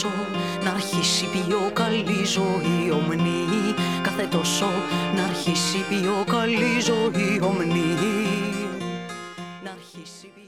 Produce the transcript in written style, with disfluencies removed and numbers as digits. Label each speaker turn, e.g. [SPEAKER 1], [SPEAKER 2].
[SPEAKER 1] τόσο να αρχίσει πιο καλή ζωή ομνή. Κάθε τόσο να αρχίσει πιο καλή ζωή ομνή. Να αρχίσει πιο